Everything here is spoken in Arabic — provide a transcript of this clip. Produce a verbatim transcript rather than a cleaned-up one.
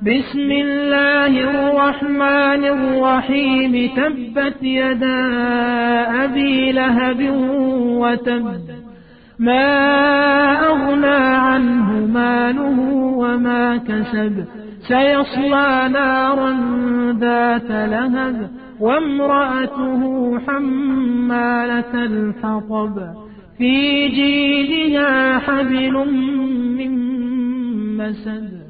بسم الله الرحمن الرحيم تبت يدا أبي لهب وتب ما أغنى عنه ماله وما كسب سيصلى نارا ذات لهب وامرأته حمالة الحطب في جيدها حبل من مسد